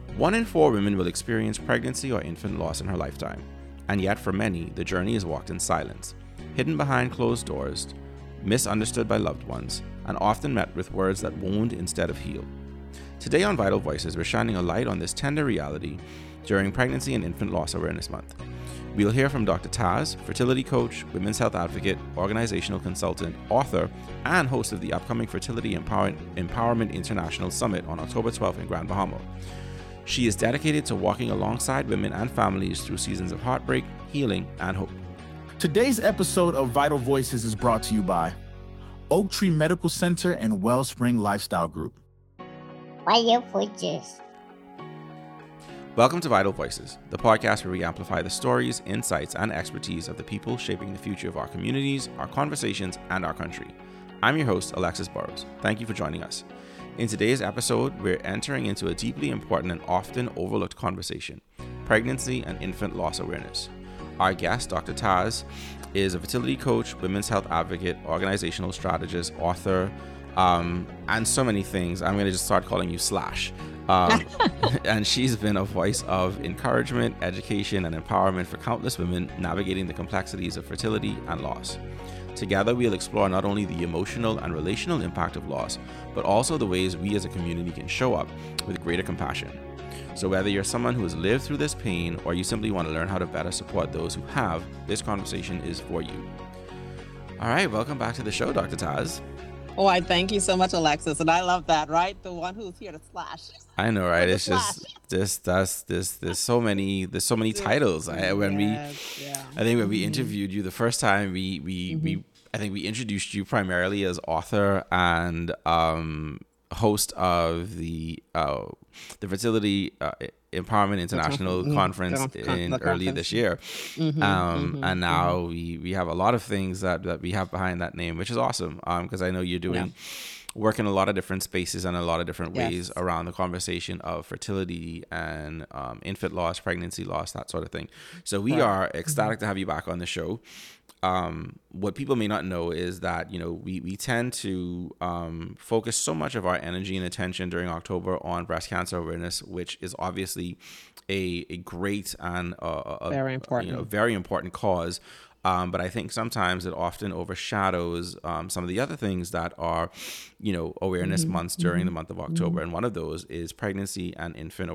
1 in 4 women will experience pregnancy or infant loss in her lifetime, and yet for many, the journey is walked in silence, hidden behind closed doors, misunderstood by loved ones, and often met with words that wound instead of heal. Today on Vital Voices, we're shining a light on this tender reality during Pregnancy and Infant Loss Awareness Month. We'll hear from Dr. Taz, fertility coach, women's health advocate, organizational consultant, author, and host of the upcoming Fertility Empowerment International Summit on October 12th in Grand Bahama. She is dedicated to walking alongside women and families through seasons of heartbreak, healing, and hope. Today's episode of Vital Voices is brought to you by Oak Tree Medical Center and Wellspring Lifestyle Group. Vital Voices. Welcome to Vital Voices, the podcast where we amplify the stories, insights, and expertise of the people shaping the future of our communities, our conversations, and our country. I'm your host, Alexis Burrows. Thank you for joining us. In today's episode, we're entering into a deeply important and often overlooked conversation: pregnancy and infant loss awareness. Our guest, Dr. Taz, is a fertility coach, women's health advocate, organizational strategist, author, and so many things. I'm going to just start calling you Slash. And she's been a voice of encouragement, education, and empowerment for countless women navigating the complexities of fertility and loss. Together, we'll explore not only the emotional and relational impact of loss, but also the ways we as a community can show up with greater compassion. So whether you're someone who has lived through this pain or you simply want to learn how to better support those who have, this conversation is for you. All right, welcome back to the show, Dr. Taz. Oh, I thank you so much, Alexis, and I love that, right? The one who's here to slash. I know, right? It's just there's so many titles. I think when we interviewed you the first time, I think we introduced you primarily as author and host of the Fertility Empowerment International Conference early this year. And now we have a lot of things that we have behind that name, which is awesome, because I know you're doing work in a lot of different spaces and a lot of different ways around the conversation of fertility and infant loss, pregnancy loss, that sort of thing. So we are ecstatic to have you back on the show. What people may not know is that, we tend to focus so much of our energy and attention during October on breast cancer awareness, which is obviously a great and very important cause. But I think sometimes it often overshadows some of the other things that are, awareness months during the month of October. And one of those is pregnancy and infant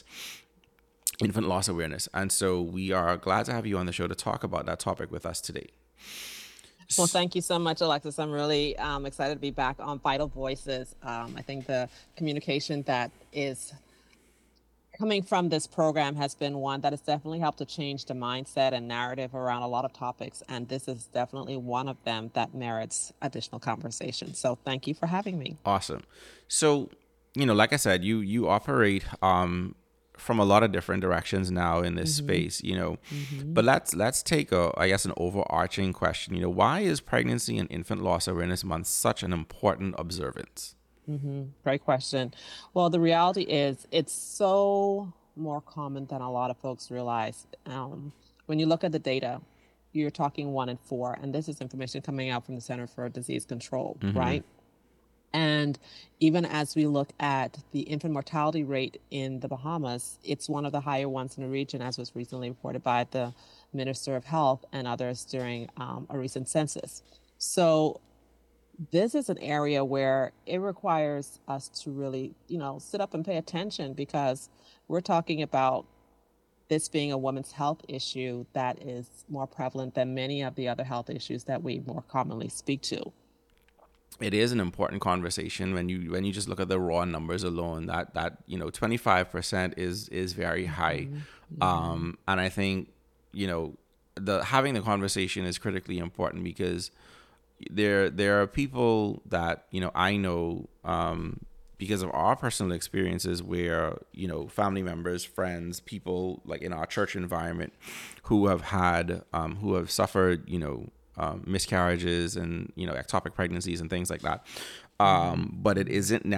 loss awareness. And so we are glad to have you on the show to talk about that topic with us today. Well, thank you so much, Alexis. I'm really excited to be back on Vital Voices. I think the communication that is coming from this program has been one that has definitely helped to change the mindset and narrative around a lot of topics. And this is definitely one of them that merits additional conversation. So thank you for having me. Awesome. So, like I said, you operate from a lot of different directions now in this space, but let's take an overarching question. Why is Pregnancy and Infant Loss Awareness Month such an important observance? Great question. Well, the reality is it's so more common than a lot of folks realize. When you look at the data, you're talking 1 in 4, and this is information coming out from the Center for Disease Control, right? And even as we look at the infant mortality rate in the Bahamas, it's one of the higher ones in the region, as was recently reported by the Minister of Health and others during a recent census. So this is an area where it requires us to really, sit up and pay attention, because we're talking about this being a women's health issue that is more prevalent than many of the other health issues that we more commonly speak to. It is an important conversation when you just look at the raw numbers alone. That 25% is very high, and I think having the conversation is critically important, because there are people that I know because of our personal experiences where family members, friends, people like in our church environment who have suffered miscarriages and ectopic pregnancies and things like that, but it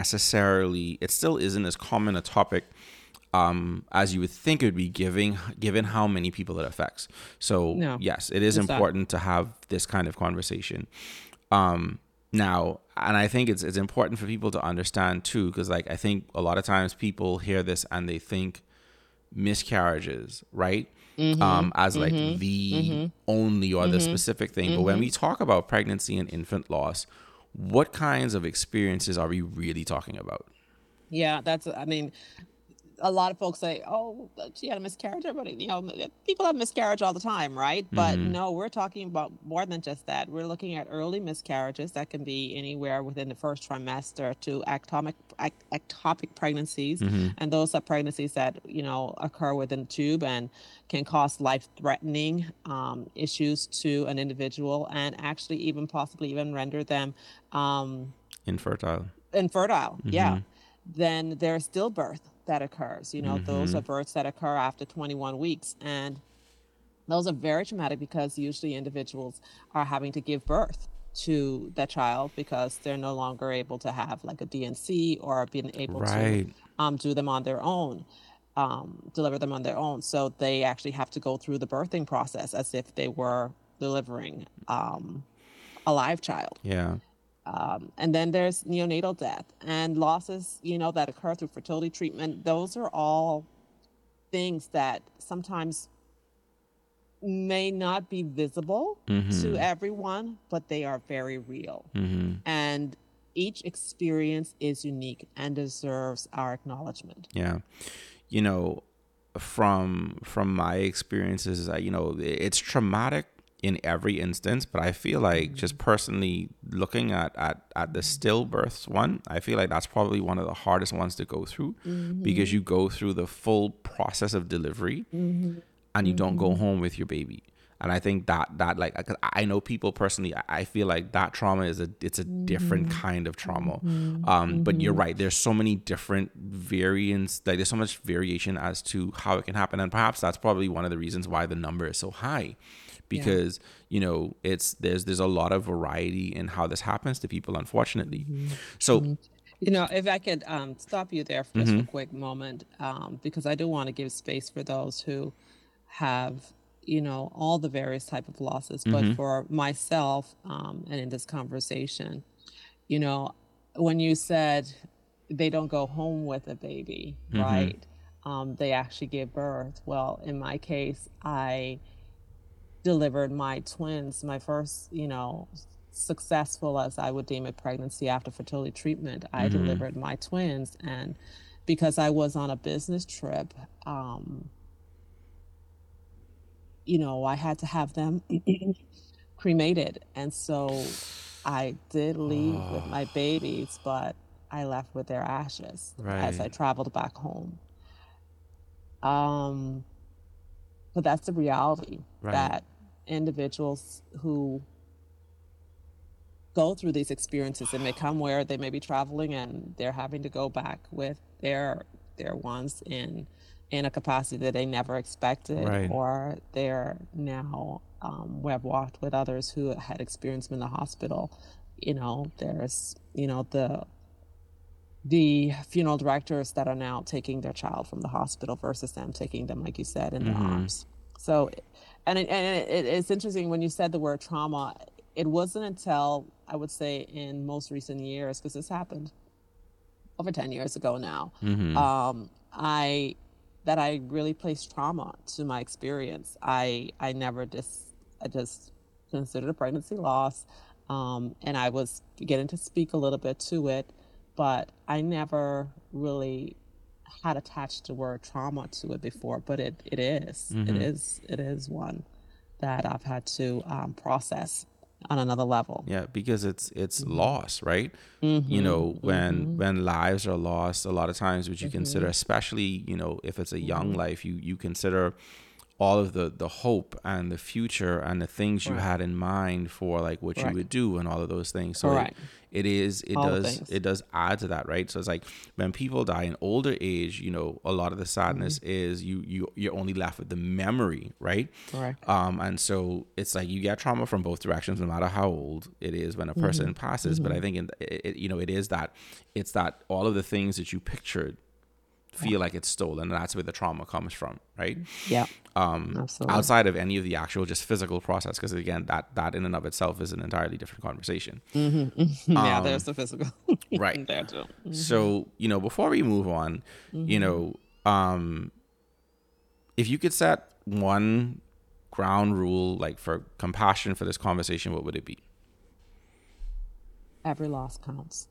still isn't as common a topic as you would think it would be, given how many people it affects. So yes, it is important to have this kind of conversation. Now, and I think it's important for people to understand too, because like I think a lot of times people hear this and they think miscarriages, right? As like the only or the specific thing. But when we talk about pregnancy and infant loss, what kinds of experiences are we really talking about? Yeah, I mean, a lot of folks say, "Oh, she had a miscarriage," but people have miscarriage all the time, right? But no, we're talking about more than just that. We're looking at early miscarriages that can be anywhere within the first trimester to ectopic pregnancies, and those are pregnancies that occur within the tube and can cause life-threatening issues to an individual, and actually even possibly even render them Infertile. Yeah. Then there's stillbirth that occurs. Those are births that occur after 21 weeks. And those are very traumatic because usually individuals are having to give birth to that child because they're no longer able to have like a DNC or being able to do them on their own, deliver them on their own. So they actually have to go through the birthing process as if they were delivering a live child. Yeah. And then there's neonatal death and losses, that occur through fertility treatment. Those are all things that sometimes may not be visible to everyone, but they are very real. And each experience is unique and deserves our acknowledgement. Yeah. From my experiences, it's traumatic in every instance, but I feel like just personally looking at the stillbirths one, I feel like that's probably one of the hardest ones to go through because you go through the full process of delivery and you don't go home with your baby. And I think that like, I know people personally, I feel like that trauma it's a different kind of trauma. But you're right. There's so many different variants, like there's so much variation as to how it can happen. And perhaps that's probably one of the reasons why the number is so high. Because there's a lot of variety in how this happens to people, unfortunately. So if I could stop you there for just a quick moment, because I do want to give space for those who have all the various type of losses, but for myself and in this conversation, when you said they don't go home with a baby, right? They actually give birth. Well, in my case, I delivered my twins, my first, successful, as I would deem it, pregnancy after fertility treatment. I delivered my twins, and because I was on a business trip, I had to have them cremated. And so I did leave with my babies, but I left with their ashes as I traveled back home. But that's the reality that individuals who go through these experiences, it may come where they may be traveling and they're having to go back with their ones in a capacity that they never expected, or they're now we have walked with others who had experienced them in the hospital. There's the funeral directors that are now taking their child from the hospital versus them taking them, like you said, in their arms. So, it's interesting when you said the word trauma. It wasn't until, I would say, in most recent years, because this happened over 10 years ago now, that I really placed trauma to my experience. I just considered a pregnancy loss, and I was beginning to speak a little bit to it, but I never really had attached the word trauma to it before. But it is one that I've had to process on another level. Yeah, because it's loss, right? When lives are lost, a lot of times what you consider, especially if it's a young life, you consider all of the hope and the future and the things you had in mind for like what you would do and all of those things. So it does add to that, right? So it's like when people die in older age, a lot of the sadness is you're only left with the memory, right? And so it's like you get trauma from both directions, no matter how old it is when a person passes. But I think it is that all of the things that you pictured feel like it's stolen, and that's where the trauma comes from, right? Yeah. Absolutely. Outside of any of the actual just physical process, because again, that in and of itself is an entirely different conversation. Yeah, there's the physical. Right. There too. So, before we move on, if you could set one ground rule, like for compassion for this conversation, what would it be? Every loss counts.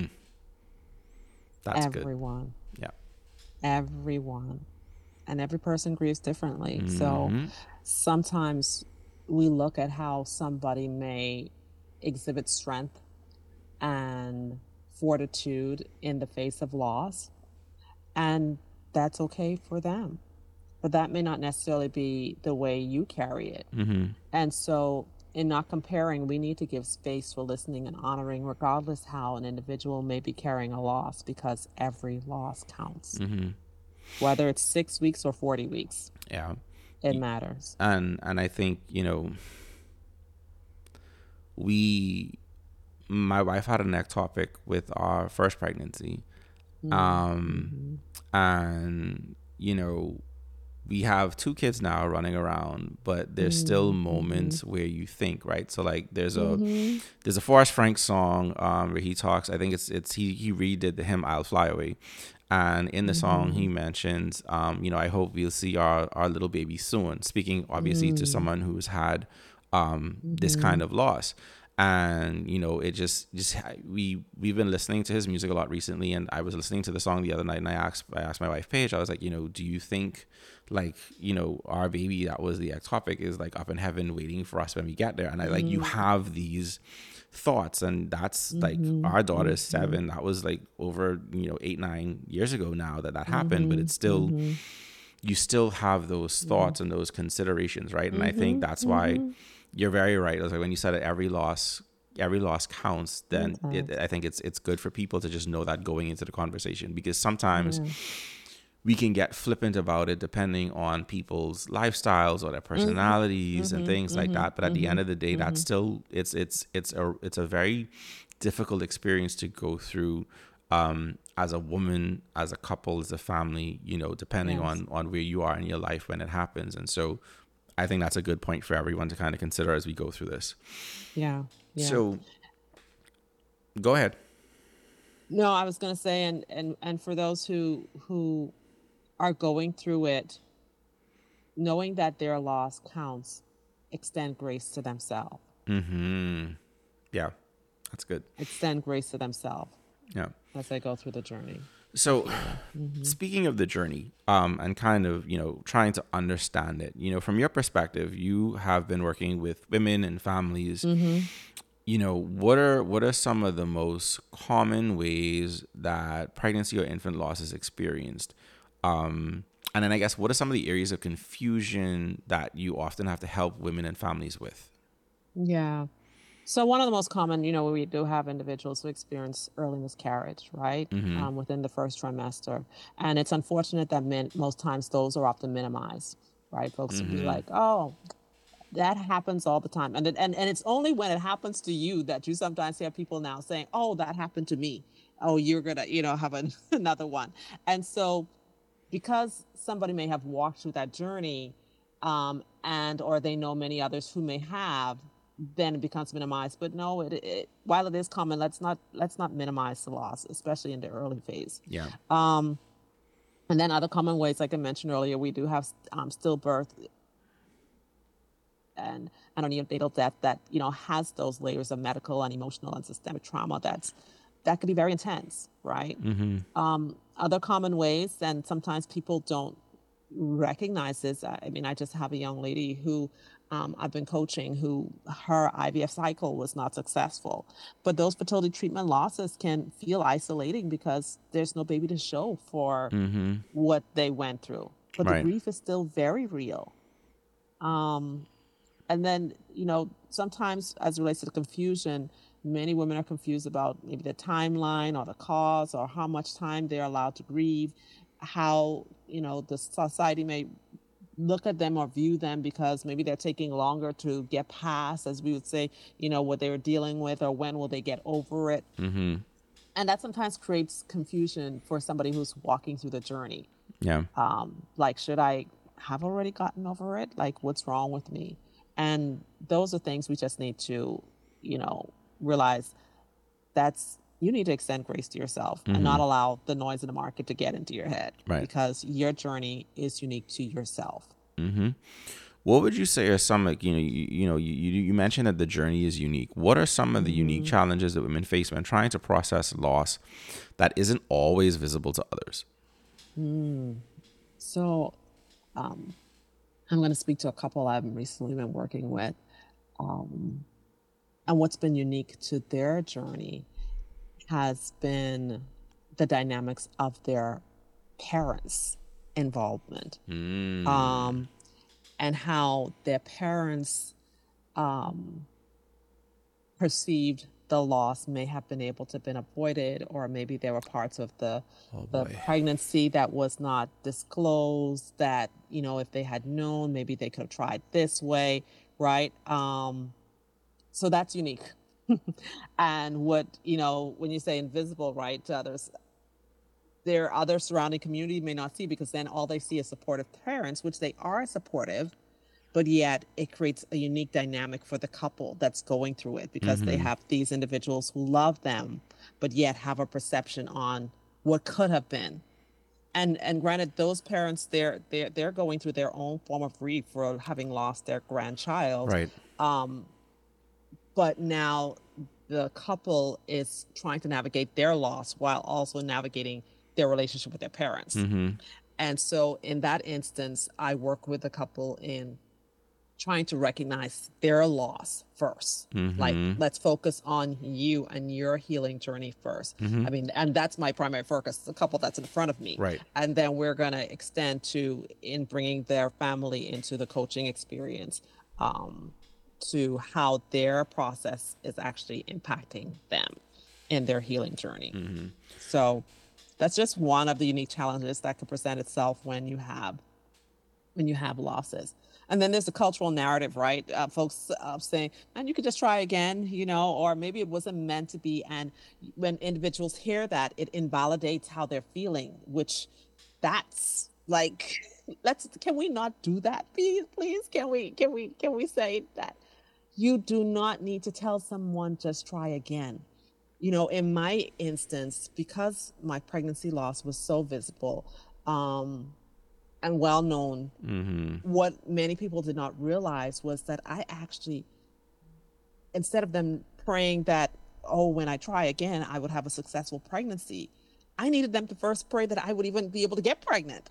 That's Everyone. good. Yeah. Everyone. And every person grieves differently. So sometimes we look at how somebody may exhibit strength and fortitude in the face of loss, and that's okay for them. But that may not necessarily be the way you carry it. And so in not comparing, we need to give space for listening and honoring, regardless how an individual may be carrying a loss, because every loss counts. Whether it's 6 weeks or 40 weeks. Yeah. It matters. And I think, my wife had an ectopic with our first pregnancy. And, we have 2 kids now running around, but there's still moments where you think, right? So like there's a Forrest Frank song where he talks, I think he redid the hymn I'll Fly Away. And in the song he mentions, I hope we'll see our little baby soon, speaking obviously to someone who's had this kind of loss. And it just we've been listening to his music a lot recently, and I was listening to the song the other night, and I asked my wife Paige, I was like, do you think like our baby that was the ectopic is like up in heaven waiting for us when we get there? And I like, you have these thoughts, and that's like our daughter's 7. That was like over 8-9 years ago now that happened, but it's still you still have those thoughts and those considerations, right? And I think that's why you're very right. I was like, when you said that every loss counts, then I think it's good for people to just know that going into the conversation, because sometimes we can get flippant about it depending on people's lifestyles or their personalities and things like that. But at the end of the day, that's still it's a very difficult experience to go through as a woman, as a couple, as a family, depending on where you are in your life when it happens. And so I think that's a good point for everyone to kind of consider as we go through this. Yeah. So go ahead. No, I was going to say, and for those who are going through it, knowing that their loss counts, extend grace to themselves. Yeah, that's good. Extend grace to themselves. Yeah. As they go through the journey. So speaking of the journey, and kind of, trying to understand it, from your perspective, you have been working with women and families. What are some of the most common ways that pregnancy or infant loss is experienced? And then I guess, what are some of the areas of confusion that you often have to help women and families with? Yeah. So one of the most common, we do have individuals who experience early miscarriage, right? Within the first trimester. And it's unfortunate that most times those are often minimized, right? Folks will be like, oh, that happens all the time. And it's only when it happens to you that you sometimes hear people now saying, oh, that happened to me. Oh, you're going to, have another one. And so because somebody may have walked through that journey, or they know many others who may have, then it becomes minimized. But no, while it is common, let's not minimize the loss, especially in the early phase. Yeah. And then other common ways, like I mentioned earlier, we do have stillbirth and neonatal death that has those layers of medical and emotional and systemic trauma that could be very intense, right? Other common ways, and sometimes people don't recognize this. I just have a young lady who I've been coaching, who her IVF cycle was not successful. But those fertility treatment losses can feel isolating because there's no baby to show for what they went through. But the grief is still very real. And then, sometimes as it relates to the confusion, many women are confused about maybe the timeline or the cause or how much time they're allowed to grieve, how, the society may look at them or view them because maybe they're taking longer to get past, as we would say, what they were dealing with, or when will they get over it. And that sometimes creates confusion for somebody who's walking through the journey. Yeah. Like, should I have already gotten over it? Like, what's wrong with me? And those are things we just need to, realize you need to extend grace to yourself and not allow the noise in the market to get into your head, Right. because your journey is unique to yourself. What would you say are some, like, you mentioned that the journey is unique. What are some of the unique challenges that women face when trying to process loss that isn't always visible to others? So I'm going to speak to a couple I've recently been working with. And what's been unique to their journey has been the dynamics of their parents' involvement. And how their parents perceived the loss may have been able to have been avoided, or maybe there were parts of the pregnancy that was not disclosed that, if they had known, maybe they could have tried this way, right? So that's unique. And what, when you say invisible, right, to others, their other surrounding community may not see, because then all they see is supportive parents, which they are supportive, but yet it creates a unique dynamic for the couple that's going through it, because they have these individuals who love them, but yet have a perception on what could have been. And granted, those parents, they're going through their own form of grief for having lost their grandchild. Right. But now the couple is trying to navigate their loss while also navigating their relationship with their parents. And so in that instance, I work with a couple in trying to recognize their loss first. Like, let's focus on you and your healing journey first. I mean, and that's my primary focus, the couple that's in front of me. Right. And then we're going to extend to in bringing their family into the coaching experience, to how their process is actually impacting them in their healing journey. So that's just one of the unique challenges that could present itself when you have losses. And then there's the cultural narrative, right? Folks saying, man, you could just try again, or maybe it wasn't meant to be. And when individuals hear that, it invalidates how they're feeling, which that's like, can we not do that? Please, can we say that you do not need to tell someone just try again? In my instance, because my pregnancy loss was so visible, and well known, what many people did not realize was that I actually, instead of them praying that, when I try again, I would have a successful pregnancy, I needed them to first pray that I would even be able to get pregnant,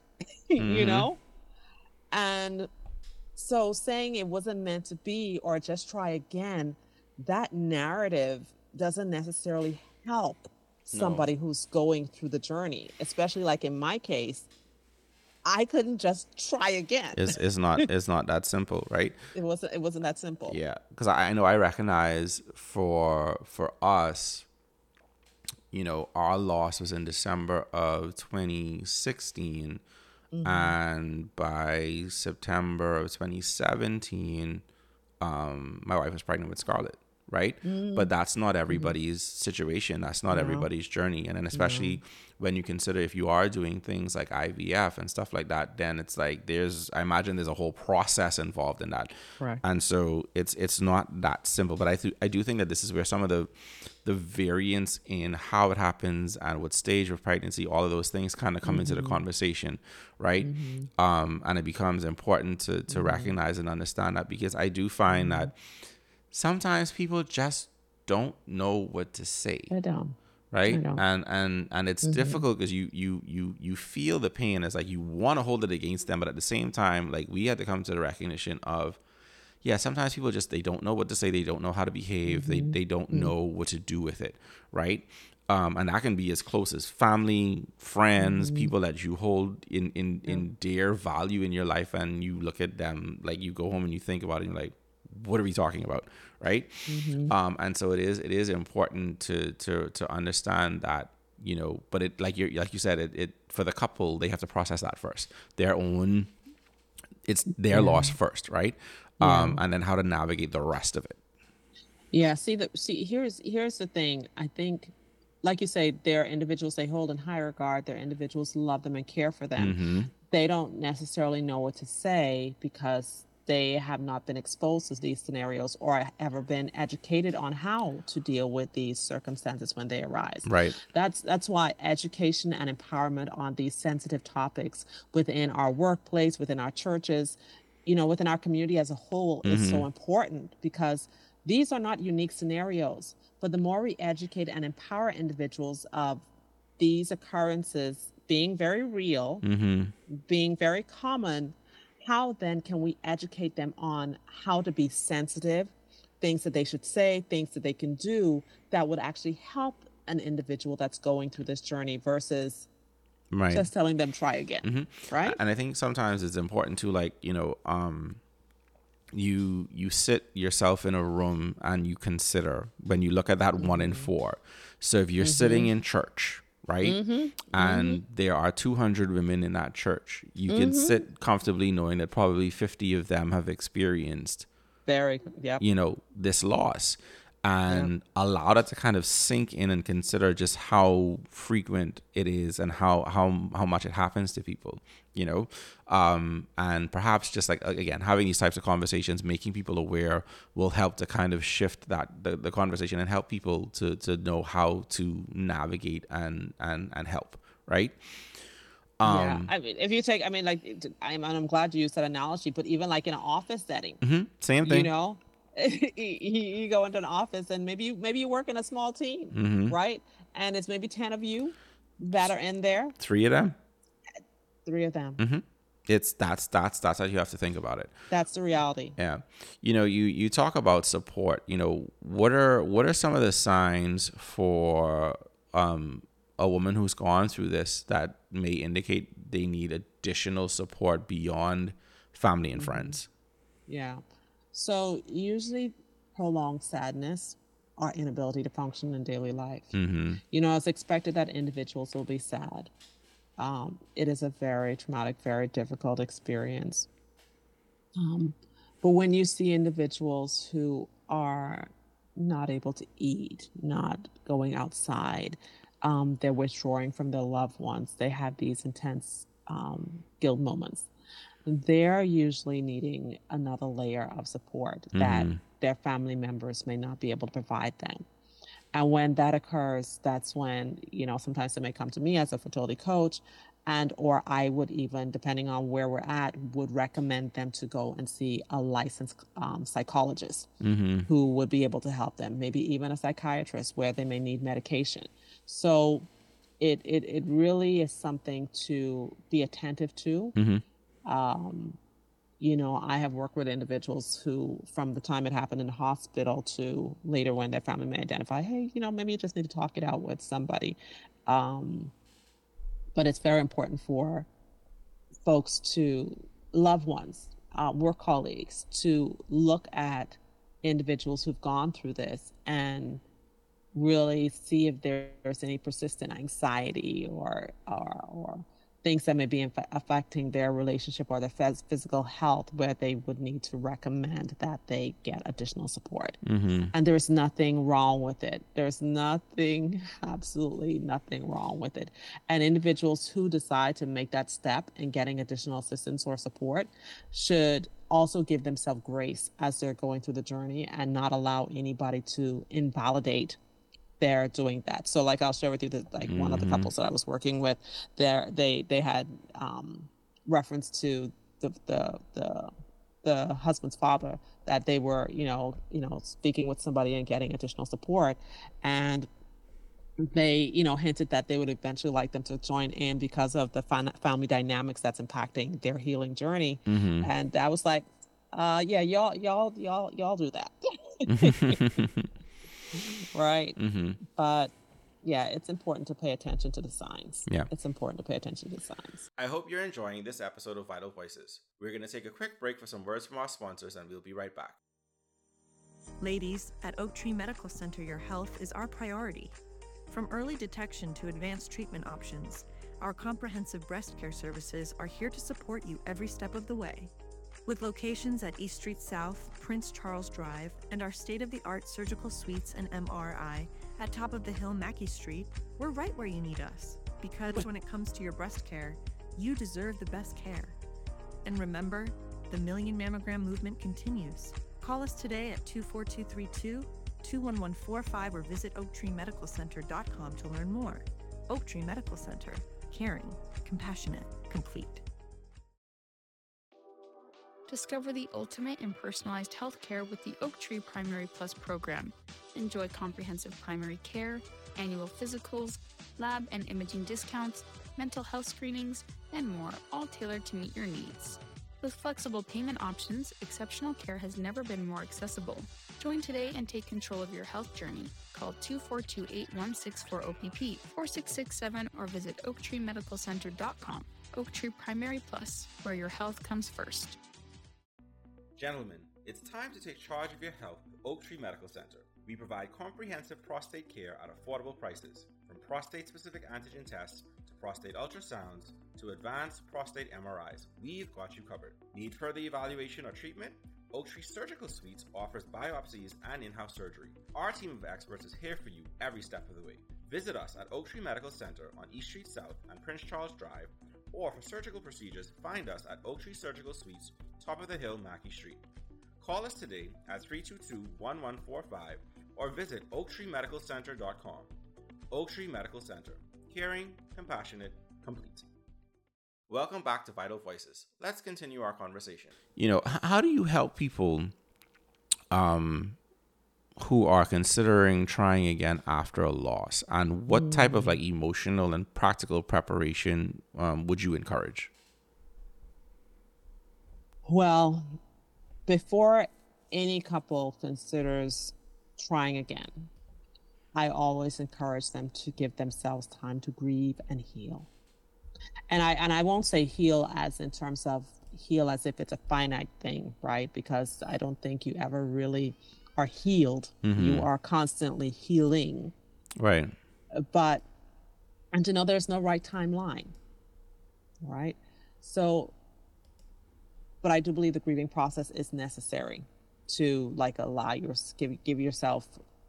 And so saying it wasn't meant to be, or just try again, that narrative doesn't necessarily help somebody who's going through the journey, especially like in my case. I couldn't just try again. It's not that simple, right? It wasn't that simple. Yeah, because I know I recognize for us, our loss was in December of 2016, and by September of 2017, my wife was pregnant with Scarlett. Right. But that's not everybody's situation. That's not everybody's journey. And then especially when you consider if you are doing things like IVF and stuff like that, then it's like I imagine there's a whole process involved in that. Right. And so it's not that simple. But I do think that this is where some of the variance in how it happens and what stage of pregnancy, all of those things kind of come into the conversation. Right. And it becomes important to recognize and understand that, because I do find that sometimes people just don't know what to say. I don't. Right? And it's difficult because you feel the pain. It's like you want to hold it against them, but at the same time, like, we had to come to the recognition of, sometimes people just, they don't know what to say, they don't know how to behave, they don't know what to do with it, right? And that can be as close as family, friends, people that you hold in dear value in your life, and you look at them, like, you go home and you think about it and you're like, what are we talking about, right? And so it is important to understand that, but it, like you said, it for the couple, they have to process that first, it's their loss first, right? And then how to navigate the rest of it. Yeah. See, here's the thing. I think like you say, there are individuals they hold in higher regard. There are individuals who love them and care for them. Mm-hmm. They don't necessarily know what to say because they have not been exposed to these scenarios or ever been educated on how to deal with these circumstances when they arise. Right. That's why education and empowerment on these sensitive topics within our workplace, within our churches, within our community as a whole is so important, because these are not unique scenarios. But the more we educate and empower individuals of these occurrences being very real, being very common, how then can we educate them on how to be sensitive, things that they should say, things that they can do that would actually help an individual that's going through this journey versus just telling them try again. Right. And I think sometimes it's important to, like, you sit yourself in a room and you consider, when you look at that 1 in 4. So if you're sitting in church, right, and there are 200 women in that church, you can sit comfortably knowing that probably 50 of them have experienced this loss, and allow that to kind of sink in and consider just how frequent it is and how much it happens to people, and perhaps just, like, again, having these types of conversations, making people aware, will help to kind of shift the conversation and help people to know how to navigate and help, right? I mean, if you take, I'm glad you used that analogy, but even like in an office setting, same thing, you go into an office and maybe you work in a small team, right? And it's maybe 10 of you that are in there. 3 of them. It's that's how you have to think about it. That's the reality. Yeah. You talk about support. What are some of the signs for a woman who's gone through this that may indicate they need additional support beyond family and friends? Yeah. So usually prolonged sadness or inability to function in daily life. It's expected that individuals will be sad. It is a very traumatic, very difficult experience. But when you see individuals who are not able to eat, not going outside, they're withdrawing from their loved ones, they have these intense guilt moments, they're usually needing another layer of support that their family members may not be able to provide them. And when that occurs, that's when, sometimes they may come to me as a fertility coach, or I would even, depending on where we're at, would recommend them to go and see a licensed psychologist who would be able to help them, maybe even a psychiatrist where they may need medication. So it really is something to be attentive to. I have worked with individuals who, from the time it happened in the hospital to later when their family may identify, hey, maybe you just need to talk it out with somebody. But it's very important for folks loved ones, work colleagues, to look at individuals who've gone through this and really see if there's any persistent anxiety or things that may be affecting their relationship or their physical health, where they would need to recommend that they get additional support. And there's nothing wrong with it. There's absolutely nothing wrong with it. And individuals who decide to make that step in getting additional assistance or support should also give themselves grace as they're going through the journey and not allow anybody to invalidate they're doing that. So, like, I'll share with you that, like, one of the couples that I was working with, they had reference to the husband's father, that they were, speaking with somebody and getting additional support, and they, hinted that they would eventually like them to join in because of the family dynamics that's impacting their healing journey. And I was like, yeah, y'all do that. Right. But yeah, it's important to pay attention to the signs. Yeah. It's important to pay attention to the signs. I hope you're enjoying this episode of Vital Voices. We're going to take a quick break for some words from our sponsors, and we'll be right back. Ladies, at Oak Tree Medical Center, your health is our priority. From early detection to advanced treatment options, our comprehensive breast care services are here to support you every step of the way. With locations at East Street South, Prince Charles Drive, and our state-of-the-art surgical suites and MRI at Top of the Hill Mackey Street, we're right where you need us. Because when it comes to your breast care, you deserve the best care. And remember, the Million Mammogram movement continues. Call us today at 24232, 21145, or visit OaktreeMedicalCenter.com to learn more. Oak Tree Medical Center. Caring, compassionate, complete. Discover the ultimate in personalized healthcare with the Oak Tree Primary Plus program. Enjoy comprehensive primary care, annual physicals, lab and imaging discounts, mental health screenings, and more, all tailored to meet your needs. With flexible payment options, exceptional care has never been more accessible. Join today and take control of your health journey. Call 242-8164-OPP, 4667, or visit OaktreeMedicalCenter.com. Oak Tree Primary Plus, where your health comes first. Gentlemen, it's time to take charge of your health with Oak Tree Medical Center. We provide comprehensive prostate care at affordable prices, from prostate-specific antigen tests to prostate ultrasounds to advanced prostate MRIs. We've got you covered. Need further evaluation or treatment? Oak Tree Surgical Suites offers biopsies and in-house surgery. Our team of experts is here for you every step of the way. Visit us at Oak Tree Medical Center on East Street South and Prince Charles Drive, or for surgical procedures, find us at Oak Tree Surgical Suites, Top of the Hill, Mackey Street. Call us today at 322-1145 or visit OaktreeMedicalCenter.com. Oak Tree Medical Center. Caring, compassionate, complete. Welcome back to Vital Voices. Let's continue our conversation. How do you help people who are considering trying again after a loss? And what type of emotional and practical preparation would you encourage? Well, before any couple considers trying again, I always encourage them to give themselves time to grieve and heal. And I won't say heal as in terms of heal as if it's a finite thing, right? Because I don't think you ever really are healed. Mm-hmm. You are constantly healing. Right. And to know there's no right timeline, right? So, but I do believe the grieving process is necessary to allow give yourself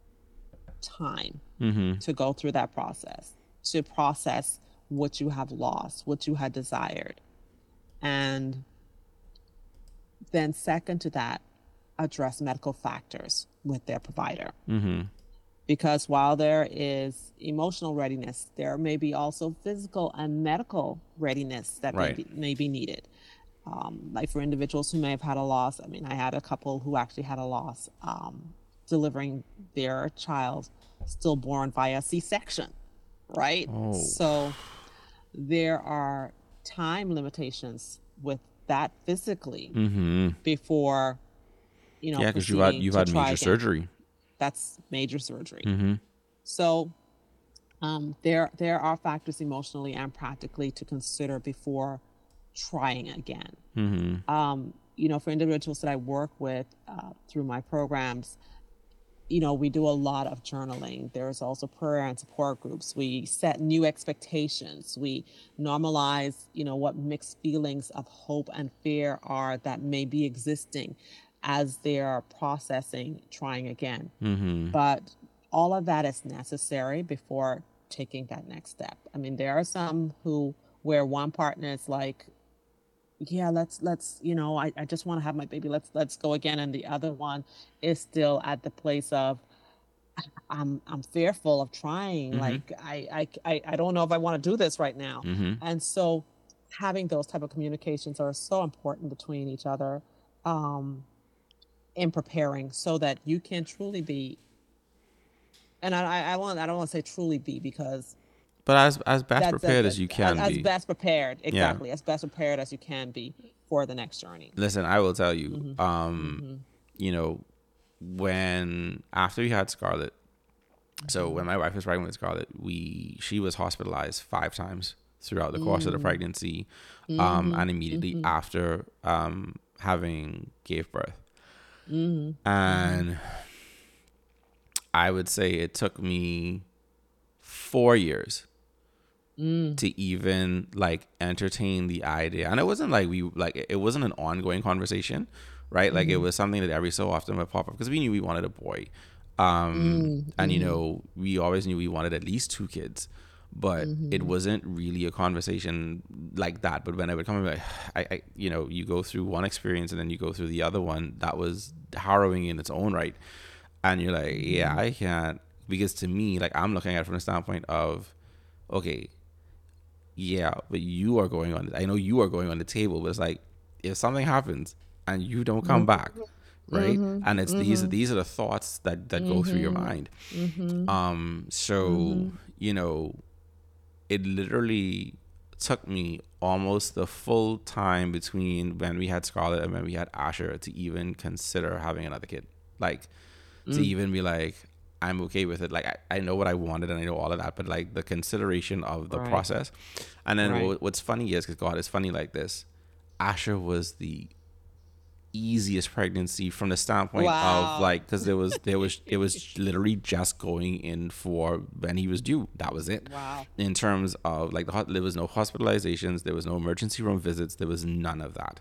time to go through that process, to process what you have lost, what you had desired. And then second to that, address medical factors with their provider. Mm-hmm. Because while there is emotional readiness, there may be also physical and medical readiness that may be needed. For individuals who may have had a loss, I had a couple who actually had a loss delivering their child stillborn via C-section, right? Oh. So there are time limitations with that physically before, because you've had major surgery. That's major surgery. Mm-hmm. So there are factors emotionally and practically to consider before trying again. Mm-hmm. For individuals that I work with through my programs, we do a lot of journaling. There's also prayer and support groups. We set new expectations. We normalize, what mixed feelings of hope and fear are that may be existing as they're processing trying again. Mm-hmm. But all of that is necessary before taking that next step. There are some where one partner is like, yeah, let's I just want to have my baby. Let's go again. And the other one is still at the place of I'm fearful of trying. Mm-hmm. I don't know if I want to do this right now. Mm-hmm. And so having those type of communications are so important between each other in preparing so that you can truly be. And I don't want to say truly be because. But as best prepared as you can be. As best prepared, exactly. Yeah. As best prepared as you can be for the next journey. Listen, I will tell you, when after we had Scarlett, so when my wife was pregnant with Scarlett, she was hospitalized 5 times throughout the course of the pregnancy, and immediately after having gave birth. And I would say it took me 4 years to even like entertain the idea. And it wasn't like it wasn't an ongoing conversation, right? Like it was something that every so often would pop up because we knew we wanted a boy. And we always knew we wanted at least 2 kids, but it wasn't really a conversation like that. But when I would come and like, you go through one experience and then you go through the other one, that was harrowing in its own right. And you're like, yeah, I can't, because to me, like, I'm looking at it from the standpoint of, okay, yeah, but you are going on, I know you are going on the table, but it's like, if something happens and you don't come back, right? And it's these are the thoughts that go through your mind. So it literally took me almost the full time between when we had Scarlett and when we had Asher to even consider having another kid, like to even be like, I'm okay with it. Like I know what I wanted and I know all of that, but like the consideration of the process. And then what's funny is, because God is funny like this, Asher was the easiest pregnancy from the standpoint of like, because it was literally just going in for when he was due. That was it. In terms of like there was no hospitalizations, there was no emergency room visits, there was none of that.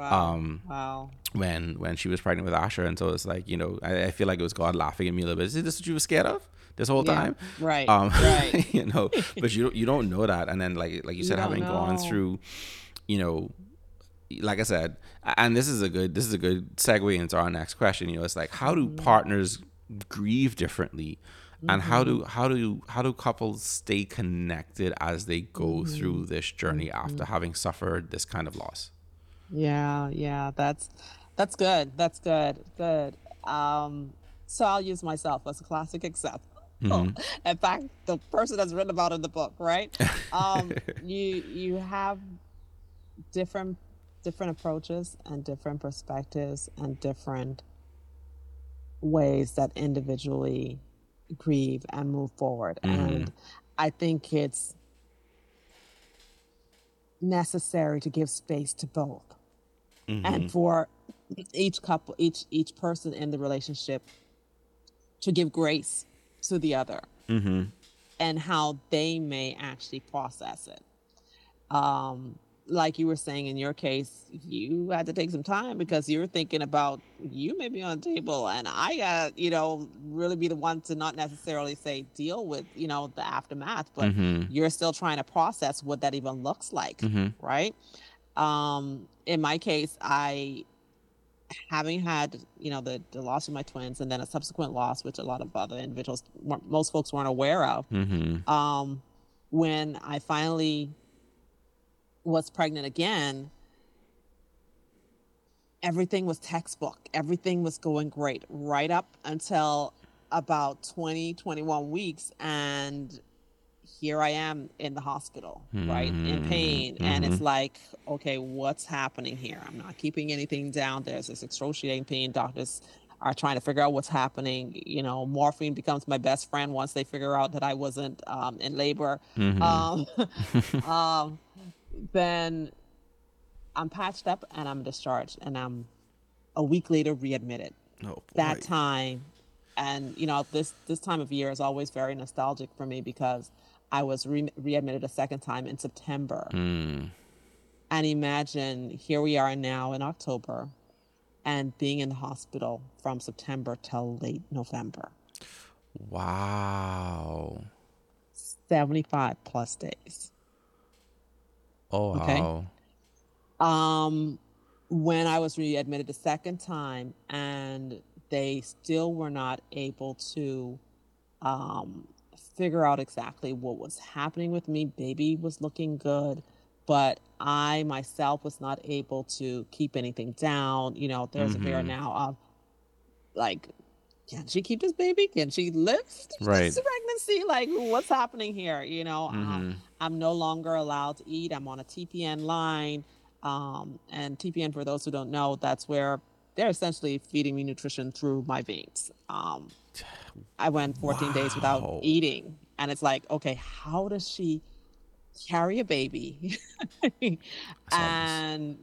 When she was pregnant with Asher. And so it's like, I feel like it was God laughing at me a little bit. Is this what you were scared of this whole time? Right. But you don't know that. And then like you said, having gone through, like I said, and this is a good segue into our next question. It's like, how do partners grieve differently, and how do couples stay connected as they go through this journey after having suffered this kind of loss? Yeah, that's good. That's good. So I'll use myself as a classic example. In fact, the person that's written about in the book, right? You have different approaches and different perspectives and different ways that individually grieve and move forward. And I think it's necessary to give space to both, and for each couple, each person in the relationship to give grace to the other, and how they may actually process it. Like you were saying, in your case, you had to take some time because you were thinking about, you may be on the table and I got, really be the one to not necessarily say deal with, the aftermath, but you're still trying to process what that even looks like. Right. In my case, having had, the loss of my twins and then a subsequent loss, which a lot of other individuals, most folks weren't aware of. When I finally was pregnant again, everything was textbook. Everything was going great right up until about 21 weeks. And here I am in the hospital, right, in pain. And it's like, okay, what's happening here? I'm not keeping anything down. There's this excruciating pain. Doctors are trying to figure out what's happening. Morphine becomes my best friend once they figure out that I wasn't in labor. Then I'm patched up and I'm discharged, and I'm a week later readmitted. That time, and this time of year is always very nostalgic for me because I was readmitted a second time in September. And imagine, here we are now in October and being in the hospital from September till late November. Wow. 75 plus days. Oh, wow. Okay. When I was readmitted the second time, and they still were not able to figure out exactly what was happening with me. Baby was looking good, but I myself was not able to keep anything down. There's a fear now of, like, can she keep this baby? Can she live this pregnancy? Like, what's happening here? I'm no longer allowed to eat. I'm on a TPN line. And TPN, for those who don't know, that's where they're essentially feeding me nutrition through my veins. I went 14 days without eating. And it's like, okay, how does she carry a baby and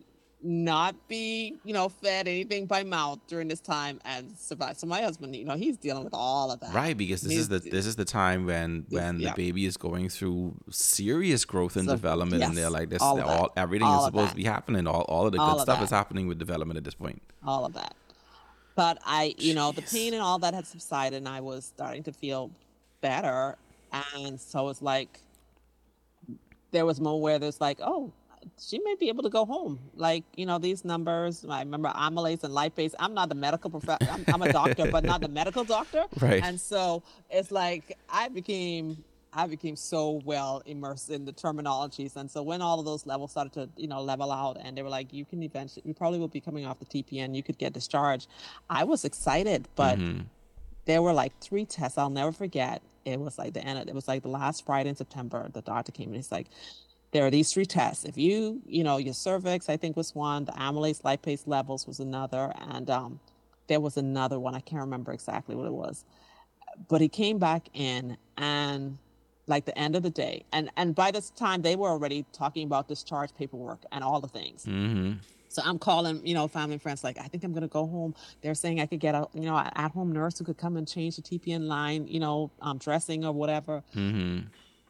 not be, fed anything by mouth during this time and survive. So my husband, he's dealing with all of that. Right, because this is the time when the baby is going through serious growth and development, and they're like, everything is supposed to be happening. All of the good stuff is happening with development at this point. All of that. But the pain and all that had subsided, and I was starting to feel better. And so it's like, there was more where there's like, oh, she may be able to go home. Like, these numbers, I remember amylase and lipase. I'm not the medical professor. I'm a doctor, but not the medical doctor. Right. And so it's like, I became so well immersed in the terminologies. And so when all of those levels started to, level out, and they were like, you probably will be coming off the TPN, you could get discharged. I was excited, but there were like 3 tests I'll never forget. It was like it was like the last Friday in September, the doctor came and he's like, there are these 3 tests. If your cervix, I think, was one, the amylase lipase levels was another, and there was another one. I can't remember exactly what it was. But he came back in, and like the end of the day, and by this time they were already talking about discharge paperwork and all the things. Mm-hmm. So I'm calling, family and friends, like, I think I'm going to go home. They're saying I could get an at-home nurse who could come and change the TPN line, dressing or whatever. Mm-hmm.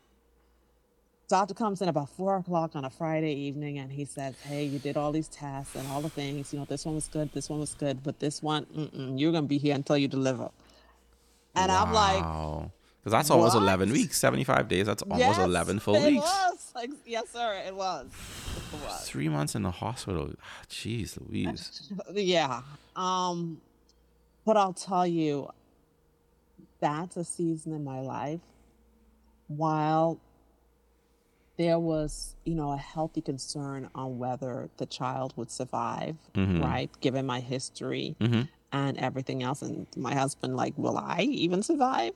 Doctor comes in about 4:00 on a Friday evening, and he says, hey, you did all these tests and all the things. This one was good, but this one, you're going to be here until you deliver. And I'm like, because that's almost 11 weeks, 75 days. That's almost 11 full weeks. Was. Like, yes, sir, it was. 3 months in the hospital. Jeez Louise. Yeah. But I'll tell you, that's a season in my life while there was, a healthy concern on whether the child would survive, right? Given my history and everything else. And my husband, like, will I even survive?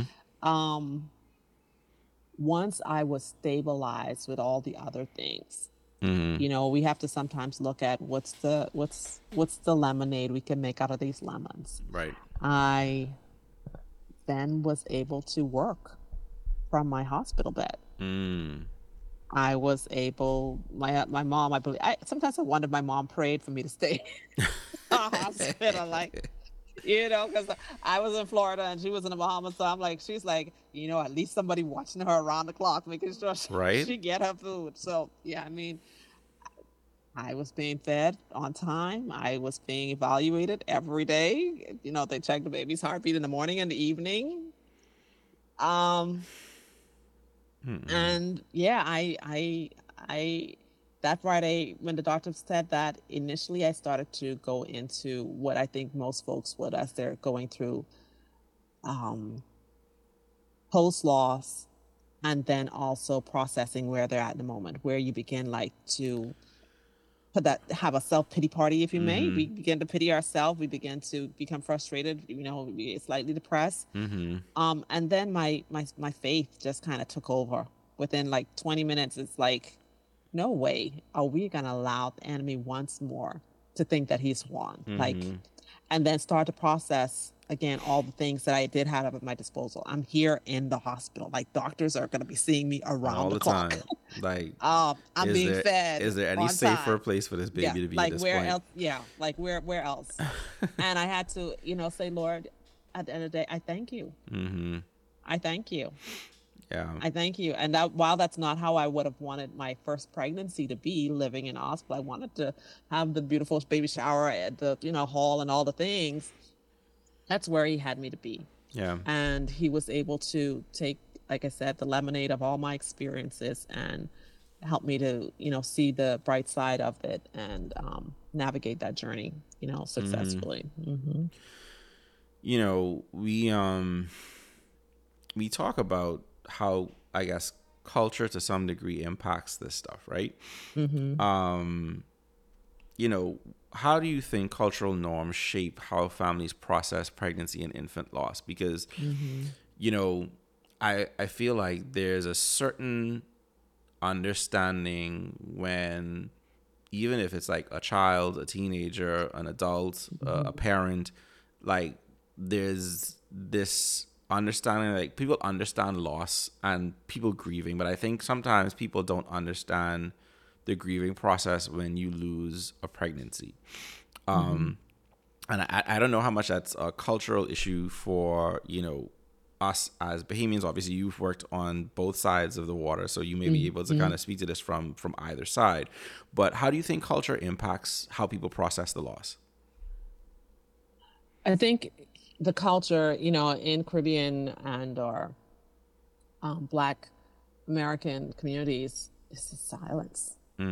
Once I was stabilized with all the other things, we have to sometimes look at what's the lemonade we can make out of these lemons. Right. I then was able to work from my hospital bed. I was able, my mom, I believe, sometimes I wondered, my mom prayed for me to stay in the hospital, like, because I was in Florida and she was in the Bahamas. So I'm like, she's like, at least somebody watching her around the clock, making sure she get her food. So, yeah, I mean, I was being fed on time. I was being evaluated every day. They check the baby's heartbeat in the morning and the evening. And yeah, I that Friday when the doctor said that, initially I started to go into what I think most folks would as they're going through post-loss, and then also processing where they're at in the moment, where you begin like to have a self-pity party, if you may. We begin to pity ourselves. We begin to become frustrated, slightly depressed. And then my faith just kind of took over. Within like 20 minutes, it's like, no way are we going to allow the enemy once more to think that he's won. Like, and then start to process again all the things that I did have at my disposal. I'm here in the hospital. Like, doctors are going to be seeing me around all the clock. time. Like, I'm being fed. Is there any safer place for this baby to be like at this where point? else? Yeah, like where else? And I had to, say, Lord, at the end of the day, I thank you. I thank you. Yeah. I thank you. And that, while that's not how I would have wanted my first pregnancy to be, living in a hospital, I wanted to have the beautiful baby shower at the, hall and all the things. That's where he had me to be. Yeah. And he was able to take, like I said, the lemonade of all my experiences and help me to, see the bright side of it and navigate that journey, successfully. We talk about how, I guess, culture to some degree impacts this stuff, right? How do you think cultural norms shape how families process pregnancy and infant loss? Because, I feel like there's a certain understanding when, even if it's like a child, a teenager, an adult, a parent, like there's this understanding, like people understand loss and people grieving, but I think sometimes people don't understand the grieving process when you lose a pregnancy. And I don't know how much that's a cultural issue for, us as Bahamians. Obviously, you've worked on both sides of the water, so you may be able to kind of speak to this from either side. But how do you think culture impacts how people process the loss? I think the culture, in Caribbean and or Black American communities is the silence.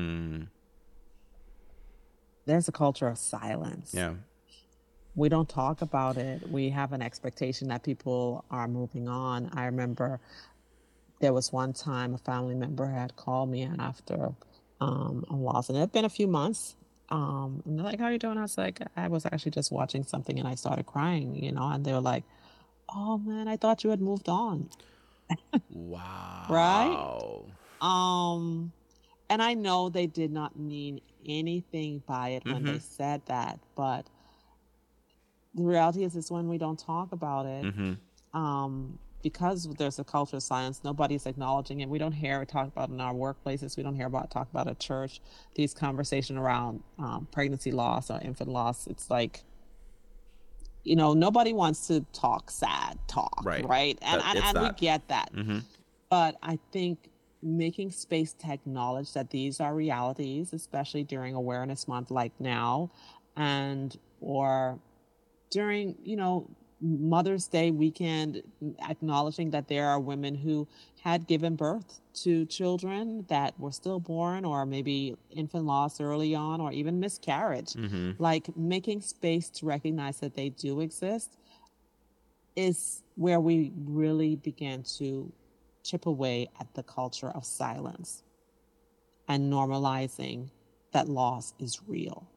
There's a culture of silence. Yeah. We don't talk about it. We have an expectation that people are moving on. I remember there was one time a family member had called me after a loss, and it had been a few months. And they're like, "How are you doing?" I was like, "I was actually just watching something and I started crying, and they were like, "Oh man, I thought you had moved on." Wow. Right? And I know they did not mean anything by it when they said that, but the reality is when we don't talk about it, because there's a culture of silence, nobody's acknowledging it. We don't hear it talked about in our workplaces. We don't hear about talk about at church. These conversations around pregnancy loss or infant loss, it's like, nobody wants to talk sad talk, right? And we get that. But I think making space to acknowledge that these are realities, especially during Awareness Month like now, or during, Mother's Day weekend, acknowledging that there are women who had given birth to children that were stillborn, or maybe infant loss early on, or even miscarriage. Like making space to recognize that they do exist is where we really begin to chip away at the culture of silence and normalizing that loss is real.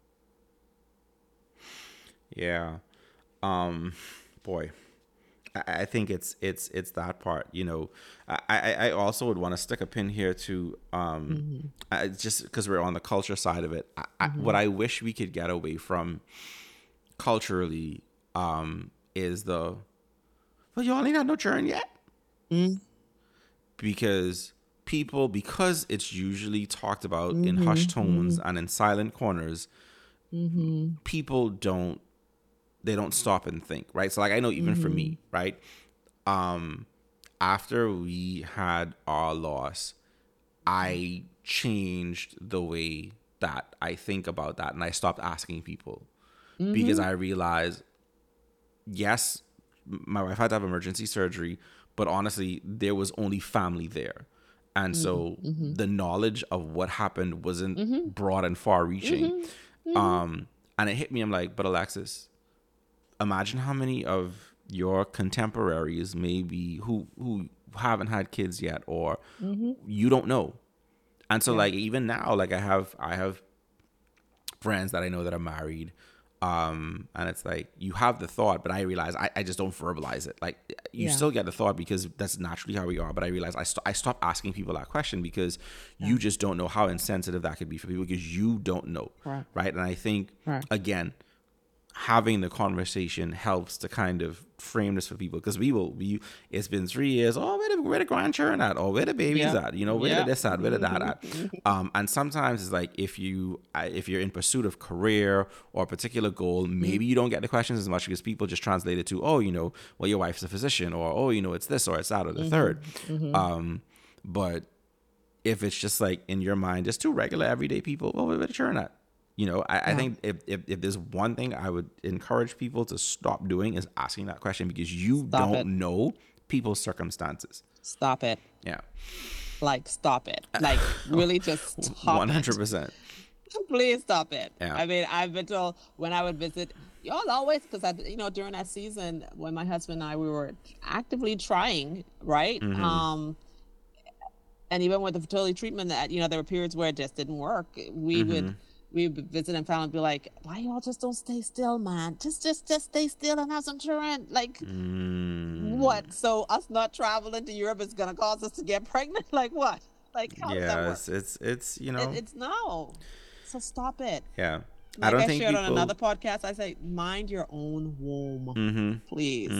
Yeah. Boy, I think it's that part, I also would want to stick a pin here too. Just because we're on the culture side of it, what I wish we could get away from culturally, is well, y'all ain't had no churn yet. Because it's usually talked about in hushed tones and in silent corners, people don't stop and think, right? So like, I know even for me, right? After we had our loss, I changed the way that I think about that. And I stopped asking people because I realized, yes, my wife had to have emergency surgery, but honestly, there was only family there. And so the knowledge of what happened wasn't broad and far reaching. And it hit me. I'm like, but Alexis, imagine how many of your contemporaries maybe who haven't had kids yet, or you don't know. And so like, even now, like I have friends that I know that are married. And it's like, you have the thought, but I realize I just don't verbalize it. Like you still get the thought because that's naturally how we are. But I realize I stopped asking people that question because you just don't know how insensitive that could be for people because you don't know. Right. And I think, again, having the conversation helps to kind of frame this for people, because it's been 3 years. Oh, where the grandchildren at? Or where the babies at? Where the this at? Where the that at? And sometimes it's like, if you're in pursuit of career or a particular goal, maybe you don't get the questions as much because people just translate it to, well, your wife's a physician, or, it's this or it's that or the third. But if it's just like in your mind, just two regular everyday people, well, where the children at? I think if there's one thing I would encourage people to stop doing is asking that question, because you don't know people's circumstances. Stop it. Yeah. Like, stop it. Like, really just stop 100%. Please stop it. Yeah. I mean, I've been told when I would visit, y'all always, because during that season when my husband and I, we were actively trying, right? And even with the fertility treatment, that there were periods where it just didn't work. We would visit and family be like, why y'all just don't stay still, man? Just stay still and have some children. Like, what? So us not traveling to Europe is gonna cause us to get pregnant? Like what? Like, how does that work? It's it's no. So stop it. Yeah. Like I shared on another podcast, I say, mind your own womb, please.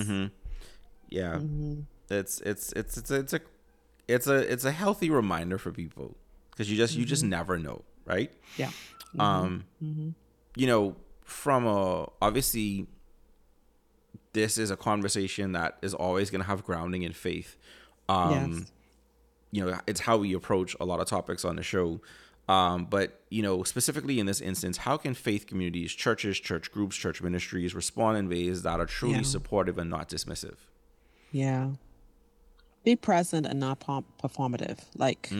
Yeah. It's a healthy reminder for people. because you just never know, right? Yeah. You know, obviously this is a conversation that is always going to have grounding in faith. Yes. You know, it's how we approach a lot of topics on the show. But, you know, specifically in this instance, how can faith communities, churches, church groups, church ministries respond in ways that are truly supportive and not dismissive? Yeah. Be present and not performative. Like,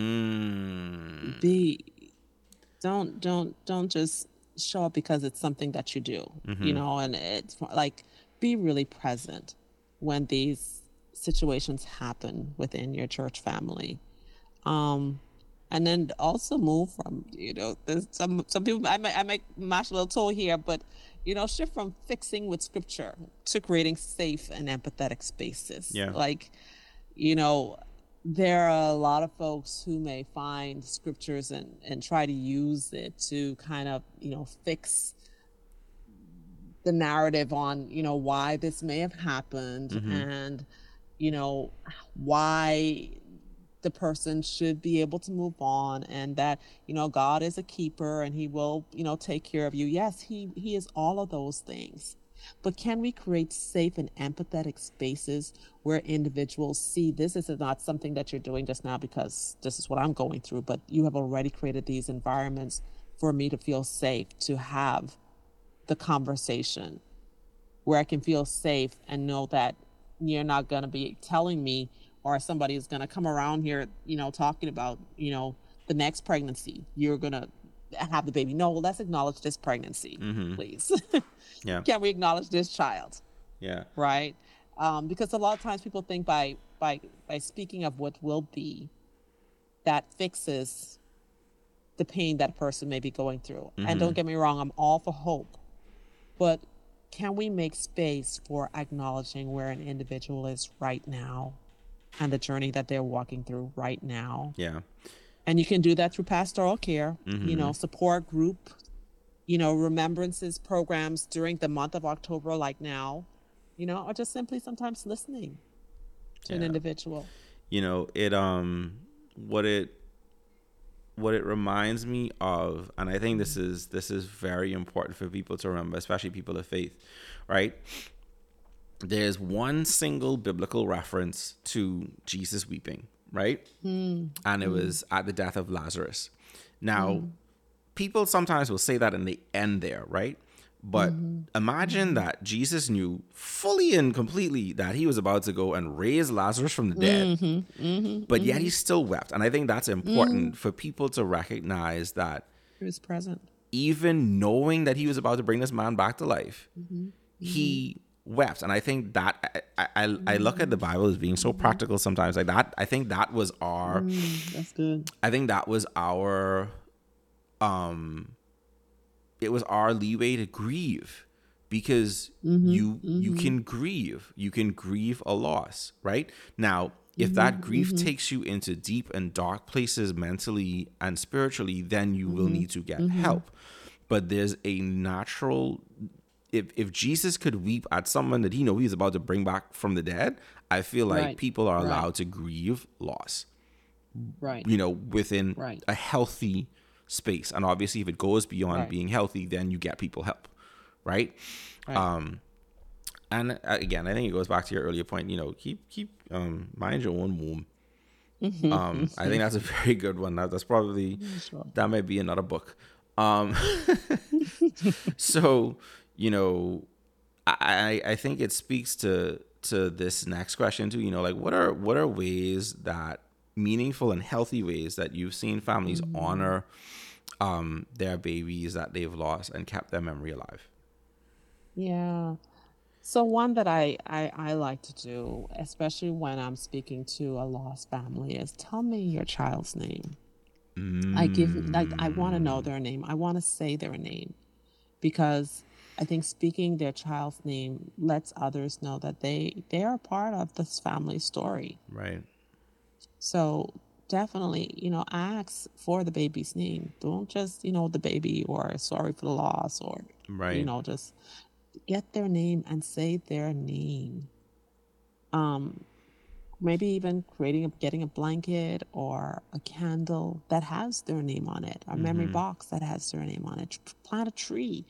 don't just show up because it's something that you do, you know, and it's like, be really present when these situations happen within your church family. And then also move from, you know, there's some people, I might mash a little toe here, but, you know, shift from fixing with scripture to creating safe and empathetic spaces. Yeah. Like, you know, there are a lot of folks who may find scriptures and try to use it to kind of, you know, fix the narrative on, you know, why this may have happened and, you know, why the person should be able to move on, and that, you know, God is a keeper and he will, you know, take care of you. Yes, he is all of those things. But can we create safe and empathetic spaces where individuals see this is not something that you're doing just now because this is what I'm going through, but you have already created these environments for me to feel safe, to have the conversation where I can feel safe and know that you're not going to be telling me, or somebody is going to come around here, you know, talking about, you know, the next pregnancy, you're going to have the baby. No, let's acknowledge this pregnancy, please. Yeah. Can we acknowledge this child? Yeah. Right. Because a lot of times people think by speaking of what will be, that fixes the pain that person may be going through. And don't get me wrong, I'm all for hope. But can we make space for acknowledging where an individual is right now and the journey that they're walking through right now? Yeah. And you can do that through pastoral care, you know, support group, you know, remembrances programs during the month of October, like now, you know, or just simply sometimes listening to an individual. You know, what it reminds me of, and I think this is very important for people to remember, especially people of faith, right? There's one single biblical reference to Jesus weeping, right? And it was at the death of Lazarus. Now, people sometimes will say that and they end there, right? But imagine that Jesus knew fully and completely that he was about to go and raise Lazarus from the dead, but yet he still wept. And I think that's important for people to recognize that He was present. even knowing that he was about to bring this man back to life, he wept. And I think that I look at the Bible as being so practical sometimes. Like that, I think that was our That's good. I think that was our it was our leeway to grieve, because you can grieve a loss, right? Now, if that grief takes you into deep and dark places mentally and spiritually, then you will need to get help. But there's a natural, if Jesus could weep at someone that he know he's about to bring back from the dead, I feel like people are allowed to grieve loss, you know, within a healthy space. And obviously if it goes beyond being healthy, then you get people help, right? And again, I think it goes back to your earlier point, you know, keep mind your own womb. I think that's a very good one. That's probably that might be another book. So, you know, I think it speaks to this next question too, you know, like what are ways that meaningful and healthy ways that you've seen families honor their babies that they've lost and kept their memory alive? Yeah. So one that I like to do, especially when I'm speaking to a lost family, is tell me your child's name. I want to know their name. I want to say their name, because I think speaking their child's name lets others know that they are a part of this family story. Right. So definitely, you know, ask for the baby's name. Don't just, you know, the baby or sorry for the loss or, you know, just get their name and say their name. maybe even getting a blanket or a candle that has their name on it, a memory box that has their name on it. Plant a tree.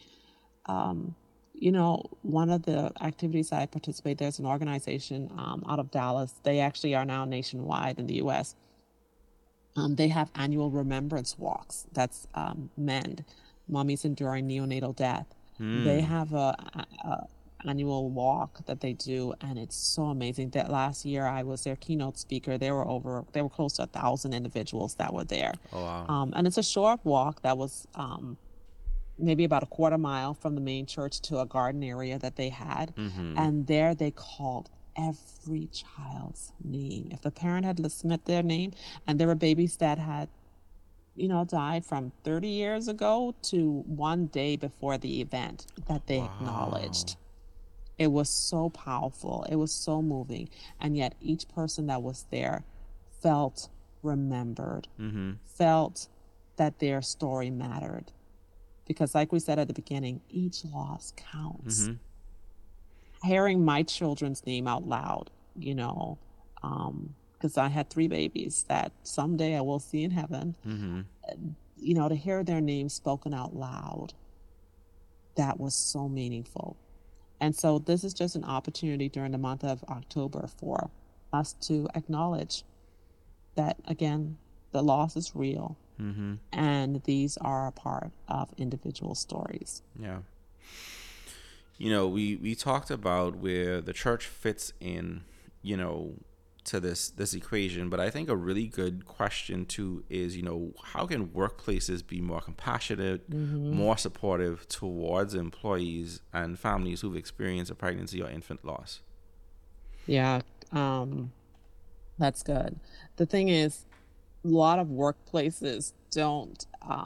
One of the activities I participate, there's an organization out of Dallas. They actually are now nationwide in the U.S. They have annual remembrance walks. That's MEND, Mommy's Enduring Neonatal Death. They have a annual walk that they do, and it's so amazing. That last year I was their keynote speaker. There were close to 1,000 individuals that were there. Oh, wow. And it's a short walk that was maybe about a quarter mile from the main church to a garden area that they had. And there they called every child's name. If the parent had listed their name, and there were babies that had died from 30 years ago to one day before the event that they acknowledged. It was so powerful. It was so moving. And yet each person that was there felt remembered, felt that their story mattered. Because like we said at the beginning, each loss counts. Hearing my children's name out loud, because I had 3 babies that someday I will see in heaven, to hear their names spoken out loud, that was so meaningful. And so this is just an opportunity during the month of October for us to acknowledge that, again, the loss is real. And these are a part of individual stories. Yeah. We talked about where the church fits in, to this equation, but I think a really good question too is, how can workplaces be more compassionate, more supportive towards employees and families who've experienced a pregnancy or infant loss? Yeah, that's good. The thing is, a lot of workplaces don't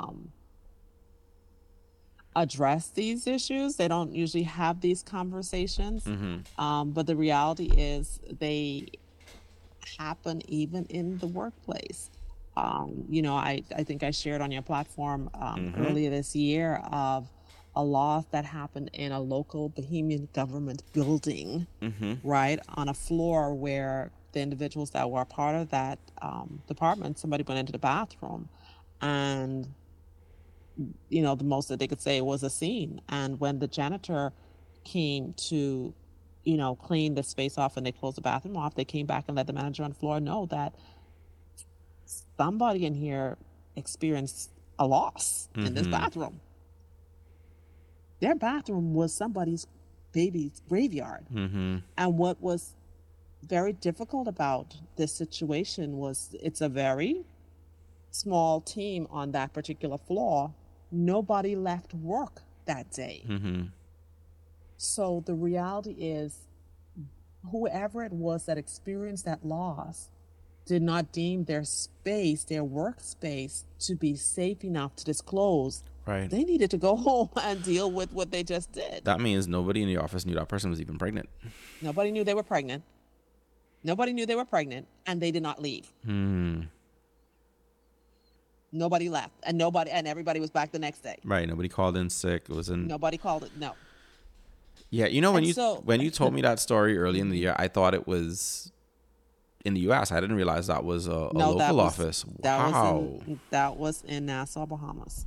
address these issues. They don't usually have these conversations. But the reality is they happen even in the workplace. I think I shared on your platform earlier this year of a loss that happened in a local Bahamian government building, right, on a floor where the individuals that were a part of that department, somebody went into the bathroom, and the most that they could say was a scene. And when the janitor came to clean the space off and they closed the bathroom off, they came back and let the manager on the floor know that somebody in here experienced a loss in this bathroom. Their bathroom was somebody's baby's graveyard. And what was very difficult about this situation was it's a very small team on that particular floor. Nobody left work that day. So the reality is, whoever it was that experienced that loss did not deem their space, their workspace, to be safe enough to disclose. Right. They needed to go home and deal with what they just did. That means nobody in the office knew that person was even pregnant. Nobody knew they were pregnant. Nobody knew they were pregnant, and they did not leave. Nobody left, and everybody was back the next day. Right. Nobody called in sick. Nobody called it. No. Yeah. When you told me that story early in the year, I thought it was in the U.S. I didn't realize that was a local office. Wow. That was in Nassau, Bahamas.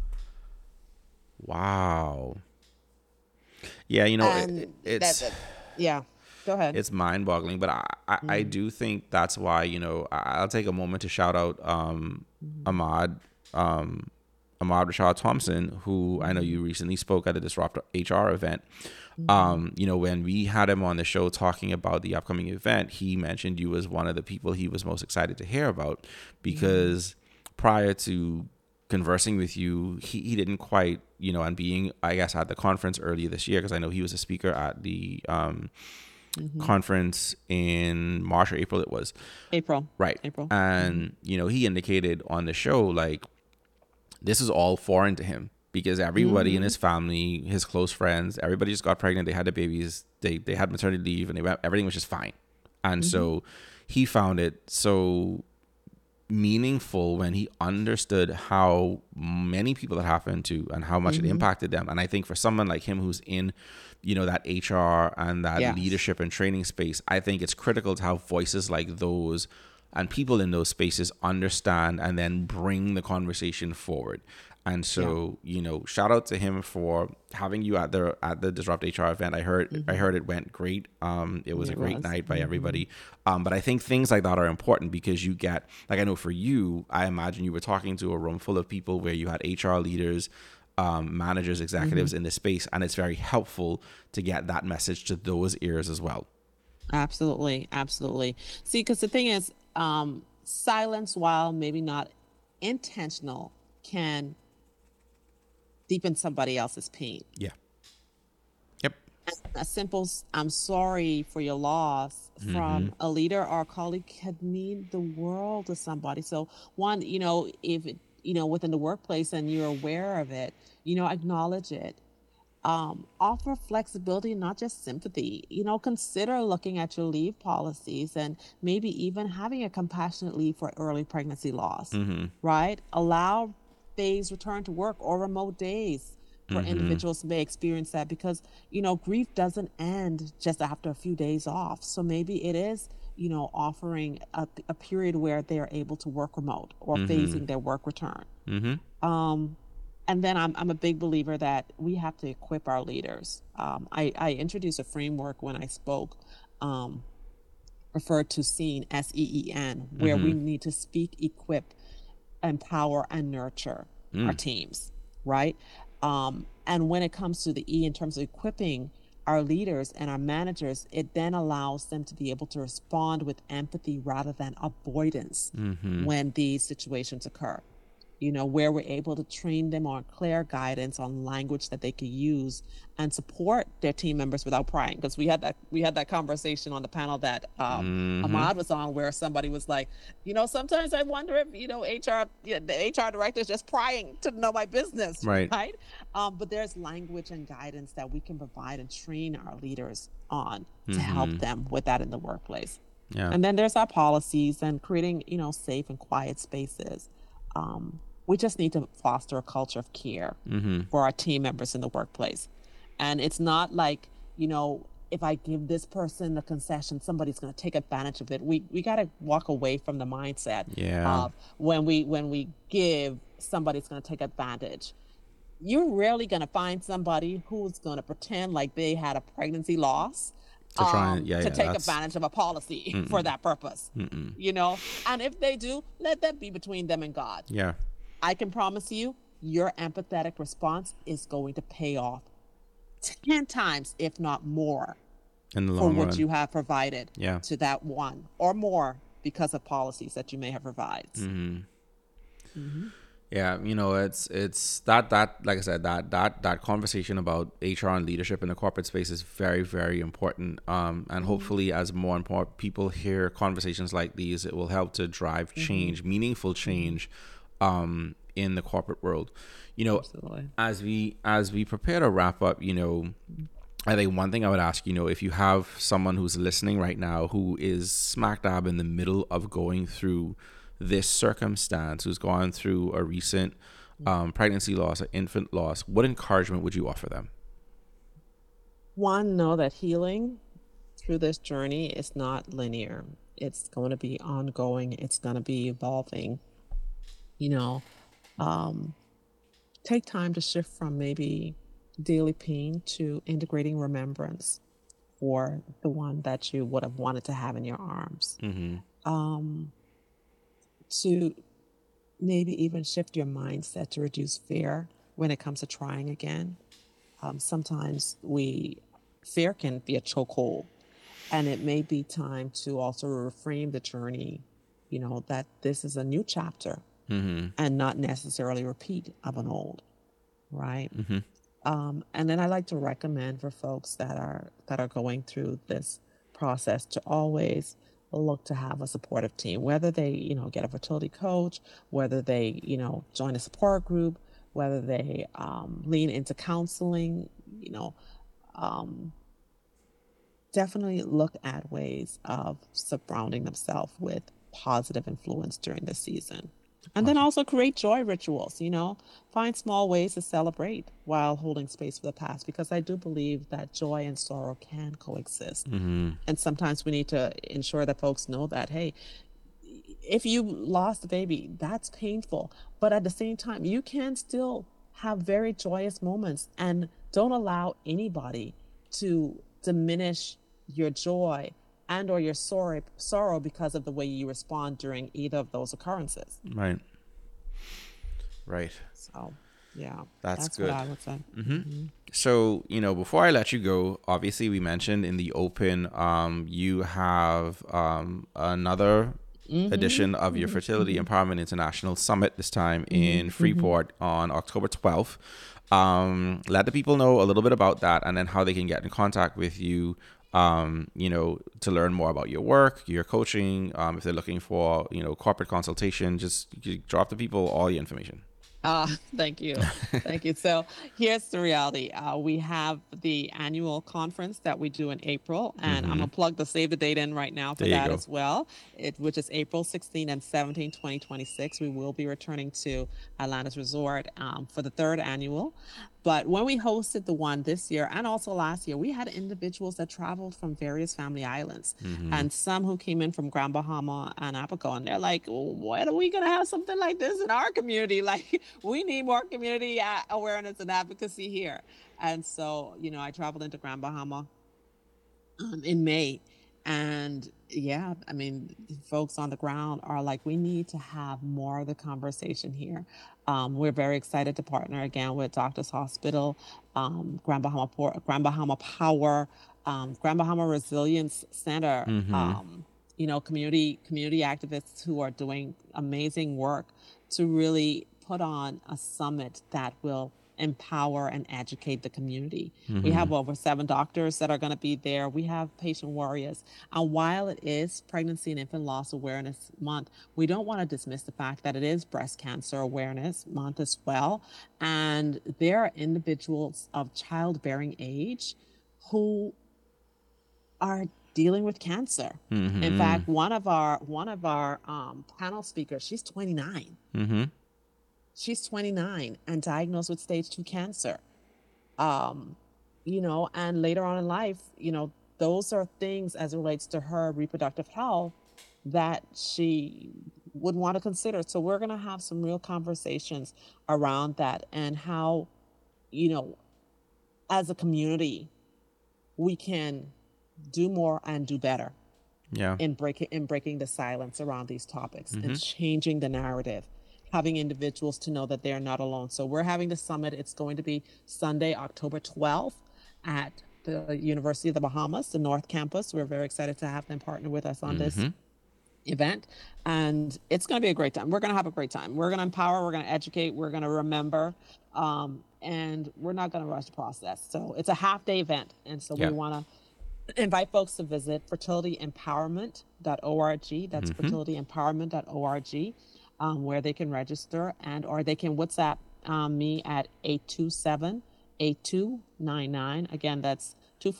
Wow. Yeah. It's yeah. Go ahead. It's mind-boggling, but I do think that's why I'll take a moment to shout out Ahmad Rashad Thompson, who I know you recently spoke at a Disrupt HR event. When we had him on the show talking about the upcoming event, he mentioned you as one of the people he was most excited to hear about, because prior to conversing with you, he didn't quite, and being, I guess, at the conference earlier this year, because I know he was a speaker at the conference in March or April. It was April. Right. April. And, he indicated on the show, like, this is all foreign to him, because everybody in his family, his close friends, everybody just got pregnant. They had the babies. They had maternity leave, and everything was just fine. And so he found it so meaningful when he understood how many people it happened to and how much it impacted them. And I think for someone like him who's in, that HR and that Yes. leadership and training space, I think it's critical to have voices like those and people in those spaces understand and then bring the conversation forward. And so, shout out to him for having you at the Disrupt HR event. I heard it went great. It was a great night by everybody. But I think things like that are important because you get, like, I know for you, I imagine you were talking to a room full of people where you had HR leaders, managers, executives in the space, and it's very helpful to get that message to those ears as well. Absolutely. Absolutely. See, because the thing is, silence, while maybe not intentional, can deepen somebody else's pain. Yeah. Yep. A simple "I'm sorry for your loss" from a leader or a colleague could mean the world to somebody. So one, if it, within the workplace and you're aware of it, acknowledge it. Offer flexibility, not just sympathy. Consider looking at your leave policies and maybe even having a compassionate leave for early pregnancy loss, right? Allow phased return to work or remote days for individuals who may experience that because, grief doesn't end just after a few days off. So maybe it is, offering a period where they are able to work remote or phasing their work return. And then I'm a big believer that we have to equip our leaders. I introduced a framework when I spoke, referred to SEEN, SEEN, where we need to speak, equip, empower, and nurture our teams, right? And when it comes to the E in terms of equipping our leaders and our managers, it then allows them to be able to respond with empathy rather than avoidance when these situations occur. Where we're able to train them on clear guidance on language that they can use and support their team members without prying. Because we had that conversation on the panel that Ahmad was on, where somebody was like, sometimes I wonder if HR, the HR director is just prying to know my business, right? But there's language and guidance that we can provide and train our leaders on to help them with that in the workplace. Yeah. And then there's our policies and creating safe and quiet spaces. We just need to foster a culture of care for our team members in the workplace. And it's not like, if I give this person the concession, somebody's going to take advantage of it. We got to walk away from the mindset of when we give, somebody's going to take advantage. You're rarely going to find somebody who's going to pretend like they had a pregnancy loss to take advantage of a policy for that purpose, And if they do, let that be between them and God. Yeah. I can promise you, your empathetic response is going to pay off 10 times, if not more, in the for long what run. you have provided to that one or more because of policies that you may have provided. Yeah, it's that like I said, that conversation about HR and leadership in the corporate space is very, very important. And hopefully, as more and more people hear conversations like these, it will help to drive change, meaningful change, in the corporate world. Absolutely. as we prepare to wrap up, I think one thing I would ask, if you have someone who's listening right now who is smack dab in the middle of going through this circumstance, who's gone through a recent pregnancy loss, an infant loss, what encouragement would you offer them? One, know that healing through this journey is not linear. It's going to be ongoing. It's going to be evolving. Take time to shift from maybe daily pain to integrating remembrance for the one that you would have wanted to have in your arms. To maybe even shift your mindset to reduce fear when it comes to trying again. Sometimes fear can be a chokehold, and it may be time to also reframe the journey, that this is a new chapter and not necessarily repeat of an old, right? And then I like to recommend for folks that are going through this process to always look to have a supportive team, whether they, get a fertility coach, whether they, join a support group, whether they lean into counseling, definitely look at ways of surrounding themselves with positive influence during the season. And then also create joy rituals, find small ways to celebrate while holding space for the past, because I do believe that joy and sorrow can coexist. And sometimes we need to ensure that folks know that, hey, if you lost a baby, that's painful. But at the same time, you can still have very joyous moments, and don't allow anybody to diminish your joy and or your sorrow because of the way you respond during either of those occurrences. Right. So, yeah, that's good. What I would say. So, before I let you go, obviously we mentioned in the open, you have another edition of your Fertility Empowerment International Summit, this time in Freeport on October 12th. Let the people know a little bit about that, and then how they can get in contact with you, to learn more about your work, your coaching. If they're looking for, corporate consultation, just drop the people all your information. Thank you. Thank you. So here's the reality. We have the annual conference that we do in April, and I'm going to plug the save the date in right now for that as well, which is April 16 and 17, 2026. We will be returning to Atlantis Resort for the third annual. But when we hosted the one this year and also last year, we had individuals that traveled from various family islands, and some who came in from Grand Bahama and Abaco, and they're like, when are we going to have something like this in our community? Like, we need more community awareness and advocacy here. And so, I traveled into Grand Bahama in May. And yeah, I mean, folks on the ground are like, we need to have more of the conversation here. We're very excited to partner again with Doctors Hospital, Grand Bahama Power, Grand Bahama Resilience Center, community activists who are doing amazing work to really put on a summit that will empower and educate the community. We have over 7 doctors that are going to be there. We have patient warriors. And while it is Pregnancy and Infant Loss Awareness Month, we don't want to dismiss the fact that it is Breast Cancer Awareness Month as well. And there are individuals of childbearing age who are dealing with cancer. In fact, one of our panel speakers, she's 29. She's 29 and diagnosed with stage 2 cancer. And later on in life, those are things as it relates to her reproductive health that she would want to consider. So we're going to have some real conversations around that, and how, as a community, we can do more and do better. In breaking the silence around these topics and changing the narrative. Having individuals to know that they're not alone. So we're having the summit. It's going to be Sunday, October 12th at the University of the Bahamas, the North Campus. We're very excited to have them partner with us on this event. And it's going to be a great time. We're going to have a great time. We're going to empower, we're going to educate, we're going to remember, and we're not going to rush the process. So it's a half-day event. And so we want to invite folks to visit fertilityempowerment.org. That's fertilityempowerment.org. Where they can register or they can WhatsApp me at 827-8299. Again, that's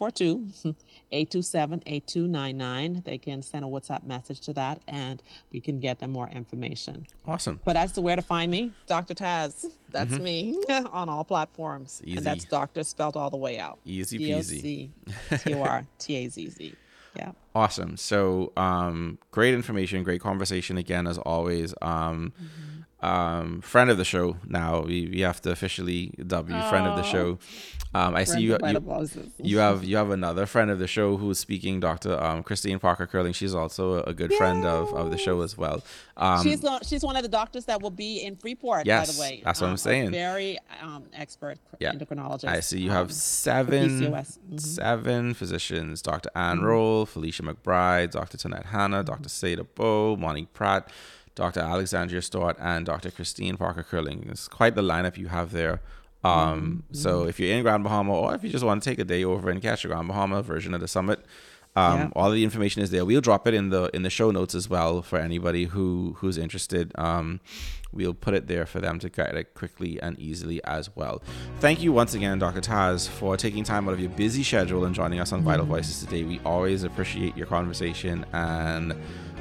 242-827-8299. They can send a WhatsApp message to that, and we can get them more information. Awesome. But as to where to find me, Dr. Taz, that's me on all platforms. Easy. And that's doctor spelled all the way out. Easy peasy. DoctorTazz. Yeah. Awesome. So, great information, great conversation again, as always. Friend of the show. Now we have to officially dub you friend of the show. I see you have another friend of the show who's speaking, Dr. Christine Parker Curling. She's also a good friend of the show as well. She's one of the doctors that will be in Freeport, by the way. That's what I'm saying. Very expert endocrinologist. I see you have seven physicians: Dr. Ann Roll, Felicia McBride, Dr. Tonette Hanna, Dr. Seda Bowe, Monique Pratt, Dr. Alexandria Stewart, and Dr. Christine Parker Curling. It's quite the lineup you have there. So if you're in Grand Bahama, or if you just want to take a day over and catch a Grand Bahama version of the summit, all of the information is there. We'll drop it in the show notes as well for anybody who's interested. We'll put it there for them to get it quickly and easily as well. Thank you once again, Dr. Taz, for taking time out of your busy schedule and joining us on Vital Voices today. We always appreciate your conversation, and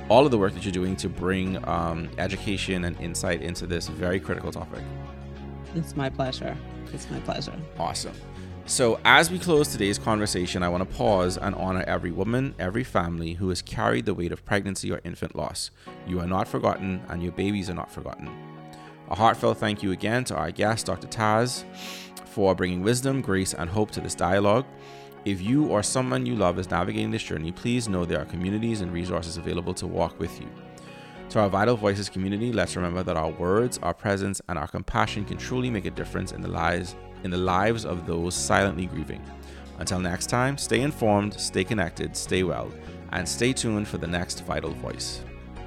all of the work that you're doing to bring education and insight into this very critical topic. It's my pleasure. It's my pleasure. Awesome. So as we close today's conversation, I want to pause and honor every woman, every family who has carried the weight of pregnancy or infant loss. You are not forgotten, and your babies are not forgotten. A heartfelt thank you again to our guest, Dr. Taz, for bringing wisdom, grace, and hope to this dialogue. If you or someone you love is navigating this journey, please know there are communities and resources available to walk with you. To our Vital Voices community, let's remember that our words, our presence, and our compassion can truly make a difference in the lives of those silently grieving. Until next time, stay informed, stay connected, stay well, and stay tuned for the next Vital Voice.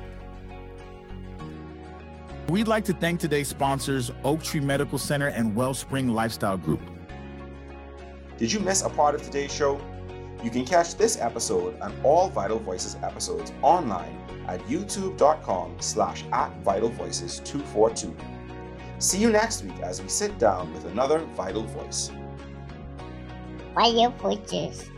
We'd like to thank today's sponsors, Oak Tree Medical Center and Wellspring Lifestyle Group. Did you miss a part of today's show? You can catch this episode and all Vital Voices episodes online at youtube.com/@VitalVoices242. See you next week as we sit down with another Vital Voice. Vital Voices.